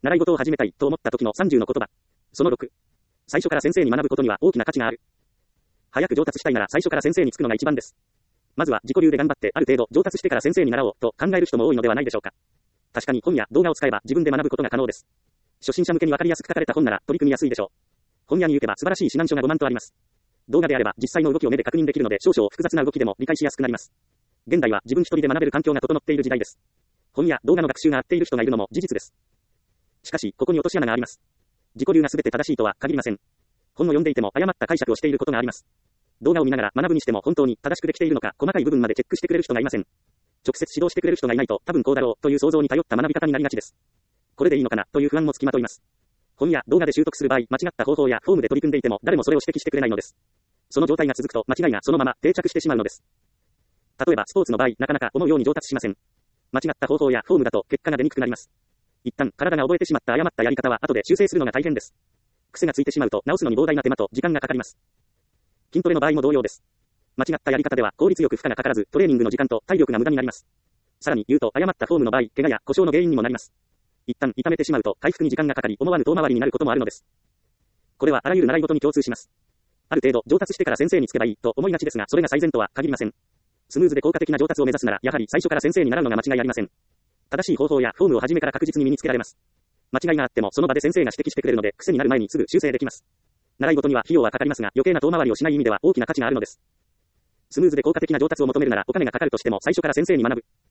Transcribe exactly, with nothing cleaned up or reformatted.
習い事を始めたいと思った時のさんじゅうの言葉。そのろく。最初から先生に学ぶことには大きな価値がある。早く上達したいなら最初から先生につくのが一番です。まずは自己流で頑張ってある程度上達してから先生に習おうと考える人も多いのではないでしょうか。確かに本や動画を使えば自分で学ぶことが可能です。初心者向けにわかりやすく書かれた本なら取り組みやすいでしょう。本屋に行けば素晴らしい指南書がごまんとあります。動画であれば実際の動きを目で確認できるので少々複雑な動きでも理解しやすくなります。現代は自分一人で学べる環境が整っている時代です。本や動画の学習が合っている人がいるのも事実です。しかし、ここに落とし穴があります。自己流が全て正しいとは限りません。本を読んでいても誤った解釈をしていることがあります。動画を見ながら学ぶにしても本当に正しくできているのか細かい部分までチェックしてくれる人がいません。直接指導してくれる人がいないと多分こうだろうという想像に頼った学び方になりがちです。これでいいのかなという不安もつきまといます。本や動画で習得する場合、間違った方法やフォームで取り組んでいても誰もそれを指摘してくれないのです。その状態が続くと間違いがそのまま定着してしまうのです。例えばスポーツの場合、なかなか思うように上達しません。間違った方法やフォームだと結果が出にくくなります。一旦体が覚えてしまった誤ったやり方は後で修正するのが大変です。癖がついてしまうと直すのに膨大な手間と時間がかかります。筋トレの場合も同様です。間違ったやり方では効率よく負荷がかからずトレーニングの時間と体力が無駄になります。さらに言うと誤ったフォームの場合、怪我や故障の原因にもなります。一旦痛めてしまうと回復に時間がかかり思わぬ遠回りになることもあるのです。これはあらゆる習い事に共通します。ある程度上達してから先生につけばいいと思いがちですが、それが最善とは限りません。スムーズで効果的な上達を目指すなら、やはり最初から先生に習うのが間違いありません。正しい方法やフォームを初めから確実に身につけられます。間違いがあってもその場で先生が指摘してくれるので、癖になる前にすぐ修正できます。習い事には費用はかかりますが、余計な遠回りをしない意味では大きな価値があるのです。スムーズで効果的な上達を求めるなら、お金がかかるとしても最初から先生に学ぶ。